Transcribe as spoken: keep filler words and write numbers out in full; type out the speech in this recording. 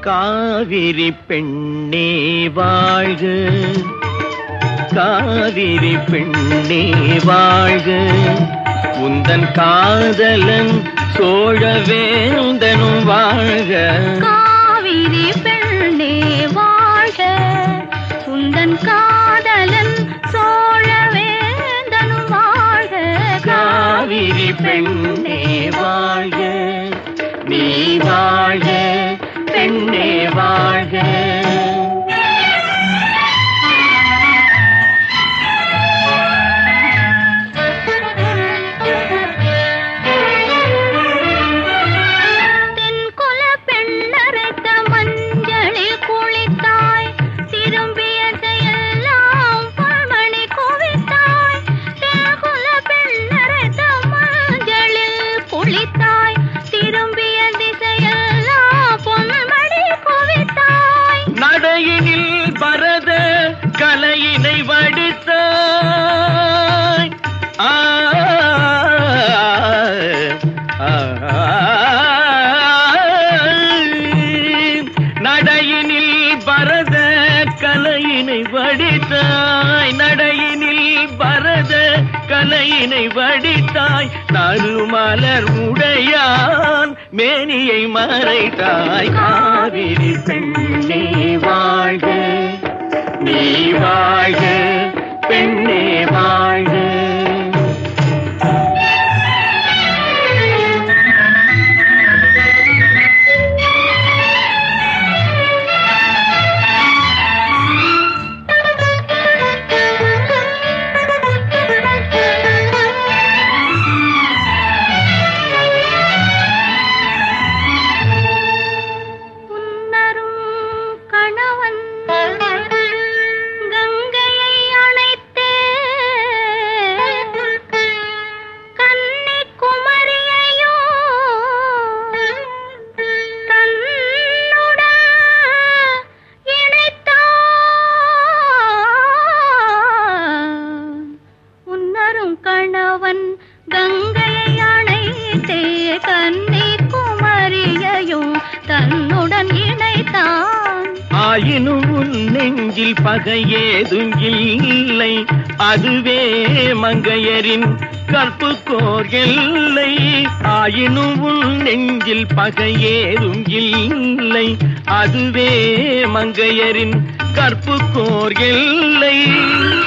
காவிரி பெண்ணே வாழ்க, காவிரி பெண்ணே வாழ்க, உந்தன் காதலன் சோழவேந்தனும் வாழ்க. காவிரி பெண்ணே வாழ்க, உந்தன் காதலன் சோழவேந்தனும் வாழ்க. காவிரி பெண்ணே வாழ்க, நீ வாழ்க பெண்ணே வாழ்க. தென்குல பெண்ணரைத்த மஞ்சளில் குளித்தாய், திரும்பியதையெல்லாம் பொன்மணி குவித்தாய். தென்குல பெண்ணரைத்த மஞ்சளில் குளித்தாய், திரும்பிய திசையெல்லாம் பொன்மணி குவித்தாய். நடையினில் பரத கலையினை வடித்தாய், ஆ, ஆ, நடையினில் பரத கலையினை வடித்தாய், நடையினில் பரத கலையினை வடித்தாய். நறுமலர் உடையான் மேனியை மறைத்தாய். காவிரி பெண்ணே வாழ்க, நீ வாழ்க பெண்ணே வாழ்க. கணவன் கங்கையை அணைத்தே கன்னிகுமரியையும் தன்னுடன் இணைத்தான். ஆயினும் உன் நெஞ்சில் பகையேதும் இல்லை, அதுவே மங்கையரின் கற்புக்கோர் எல்லை. ஆயினும் உன் நெஞ்சில் பகையேதும் இல்லை, அதுவே மங்கையரின் கற்புக்கோர் எல்லை.